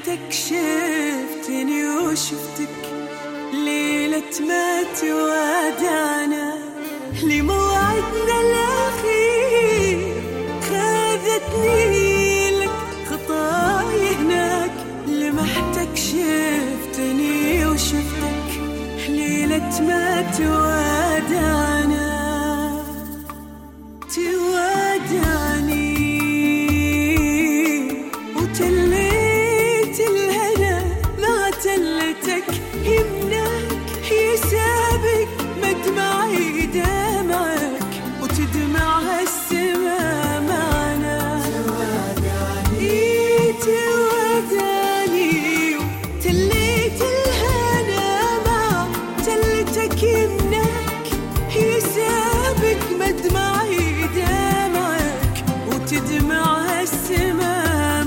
لمحتك شفتني وشفتك ليلة ما تودعنا لموعدنا الأخير خذتني لك خطاي هناك لمحتك شفتني وشفتك ليلة ما تودعنا تودعني وتليت الهنا مع تلتك يمناك يسابق مدمعي دمعك وتدمع هالسما معنا تودعني وتليت الهنا مع تلتك يمناك يسابق مدمعي دمعك وتدمع هالسما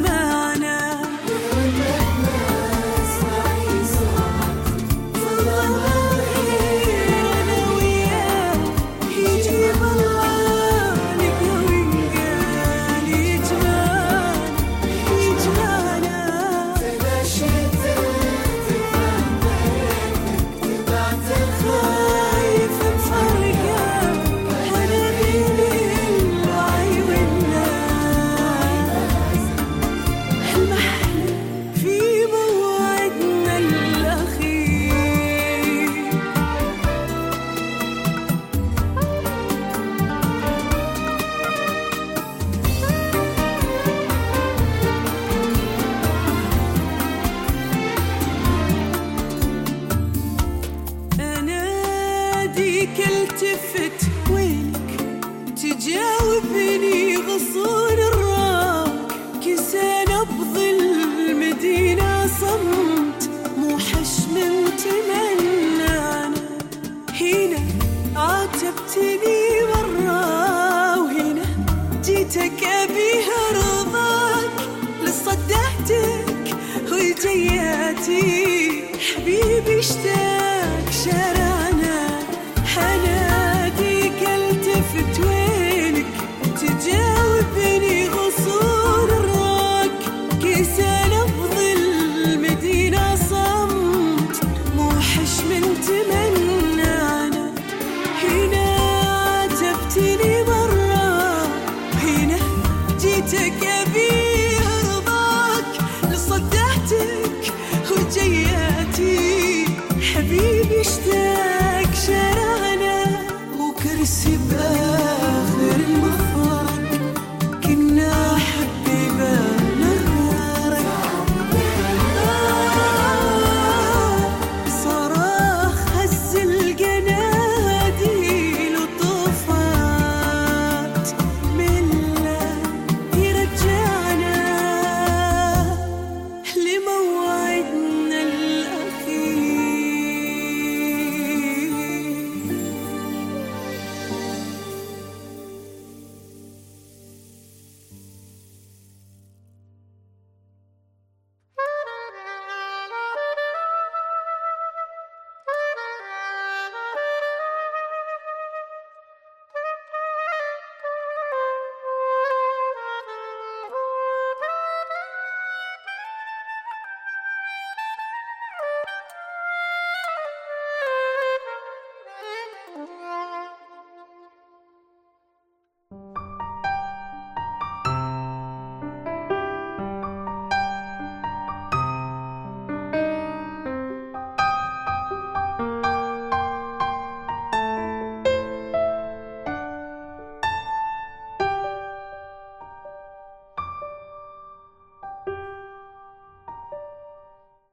التفت وينك تجاوبني غصون الراك كيسان بظل المدينة صمت موحش من تمنانا هنا عاتبتني مرة وهنا جيتك أبيها رضاك لصدعتك وجياتي حبيبي اشتاق شارعنا حناديك التفت وينك تجاوبني غصون الراك كيسان بظل المدينة صمت موحش من تمنانا هنا عاتبتني مرة هنا جيتك أبي أرضاك لصدعتك وجياتي حبيبي اشتاق